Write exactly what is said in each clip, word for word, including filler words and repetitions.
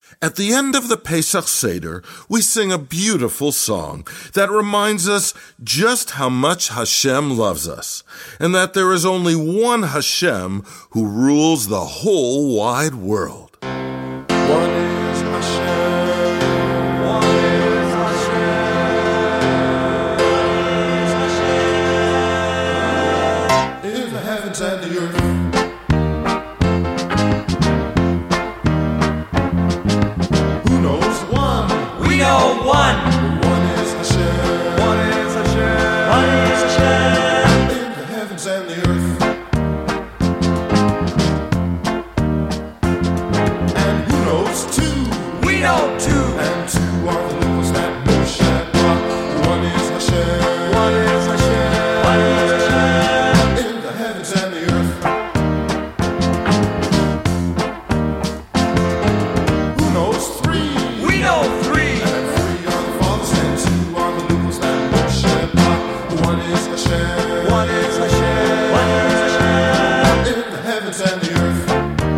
At the end of the Pesach Seder, we sing a beautiful song that reminds us just how much Hashem loves us, and that there is only one Hashem who rules the whole wide world. One is Hashem, one is Hashem, in the heavens and the earth. We know one. One is Hashem. One is Hashem. One is Hashem. In the heavens and the earth. And who knows two? We know two. And two are the laws that Moshe brought. One is Hashem. One is Hashem. One is Hashem. In the heavens and the earth. Who knows three? We know three. One is Hashem. One is Hashem. One is Hashem. In the heavens and the earth.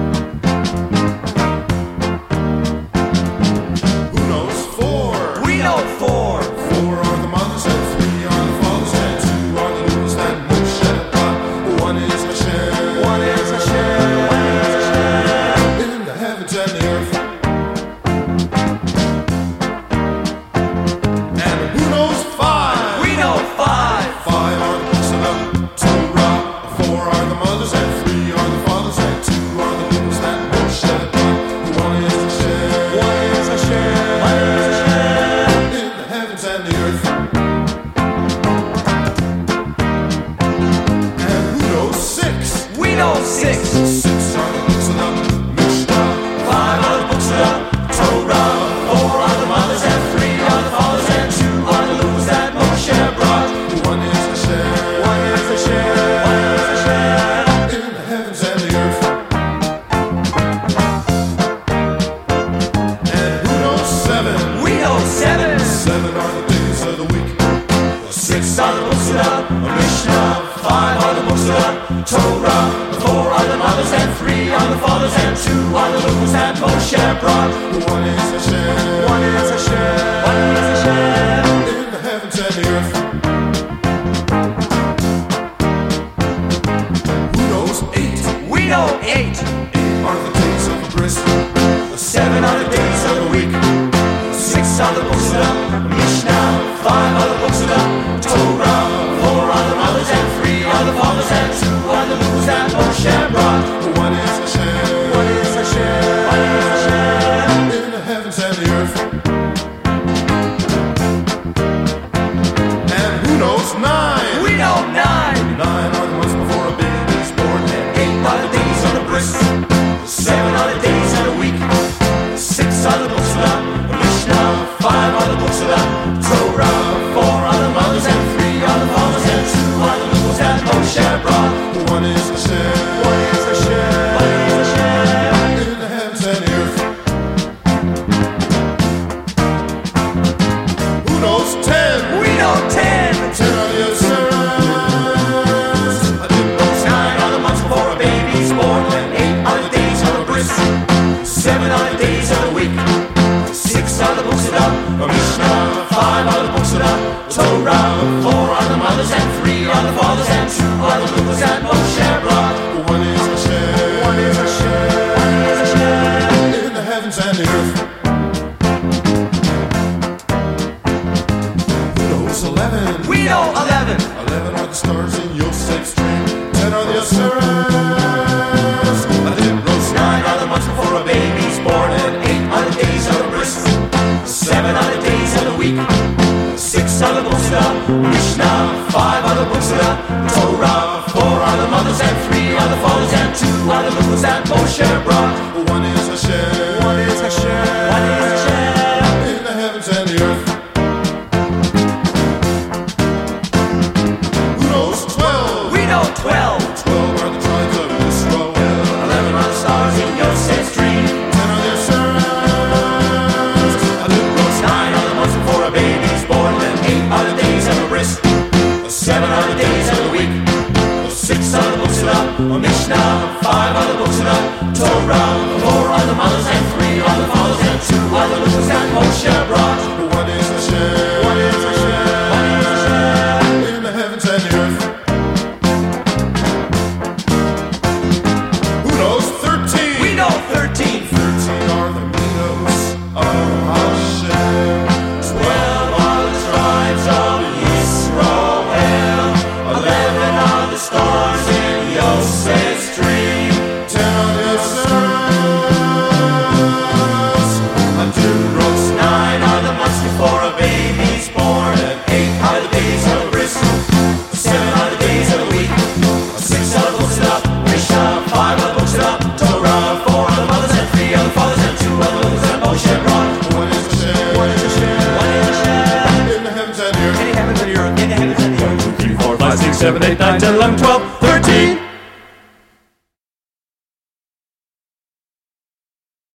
Who knows four? We know four. Four are the mothers and three are the fathers and two are the laws that Moshe brought. One is Hashem. One is Hashem. One is Hashem. In the heavens and the earth. And who knows five? We know five. Five are the books of the Torah. Four are the mothers and three are the fathers and two are the laws that Moshe brought. One is Hashem. One is Hashem. One is Hashem. In the heavens and the earth. And who knows six? We know six. Six are the books of the Mishnah. Five are the books of the Torah. Four are the mothers and three are the fathers and two are the laws that Moshe brought. One is Hashem. One is Hashem. One is Hashem. In the heavens and the earth. And who knows seven? We know seven. Seven are the days of the week. Six are the books of the Mishnah. Five are the books of the Torah. Four are the mothers and three are the fathers and two are the laws that Moshe brought. One is Hashem. One is Hashem. One is Hashem. In the heavens and the earth. Who knows eight? We know eight. Eight are the days of the bris. Seven are the days of the week. Six are the books of the Mishnah. Five are the books of the Torah. Four are the mothers and three are the fathers and two are the laws that Moshe brought. One is Hashem. One is Hashem. One is Hashem. In the heavens and the earth. And who knows nine? We know nine. Nine are the months before a baby's born. Eight are the days of the bris. Seven are the days of the week. Six are the books of the Mishnah. Five are the books of the Torah. Four are the mothers and three are the fathers and two are the laws that Moshe brought. One is Hashem. One is Hashem. One is Hashem. In the heavens and the earth. Who knows ten? We know ten. Ten are the Asherahs. I didn't know Nine are the months before a baby's born. Eight are the days of the bris. Seven are the days of the week. Six are the books of the Mishnah. Five are the books of the Torah. Four are the mothers and three are the fathers and two are the laws that Moshe brought. one is Hashem. One is Hashem. One is Hashem. In the heavens and the earth. Who knows eleven? We know eleven. Eleven are the stars in Yosef's dream. Ten are the Asherahs. I didn't know Nine are the months before a baby's born, and eight are the days of the bris. Seven are the days of the week. Six are the books of the Mishnah. Five are the books of the Torah. Four are the mothers and three are the fathers and two are the laws that Moshe brought. one is Hashem. One is Hashem. One is Hashem. In the heavens and the earth. Who knows twelve? We know twelve. Twelve are the tribes of Israel. Eleven are the stars in Yosef's dream. Ten are the Asherahs. I didn't know Nine are the months before a baby's born, and eight are the days of the bris. Seven are the days of the week. Six are the books of the Mishnah. Five are the books of the Torah. seven, eight, nine, ten, eleven, twelve.